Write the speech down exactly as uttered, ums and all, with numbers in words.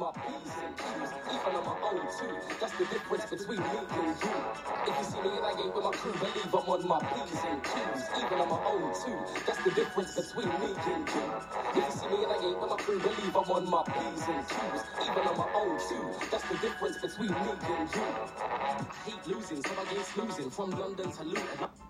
my P's and Q's, even on my own too. That's the difference between me and you. If you see me and I ain't with my crew, believe I'm on my P's and Q's, even on my own too. That's the difference between me and you. If you see me and I ain't with my crew, believe I'm on my P's and Q's, even on my own too. That's the difference between me and you. I hate losing, so I ain't losing. From London to Luton.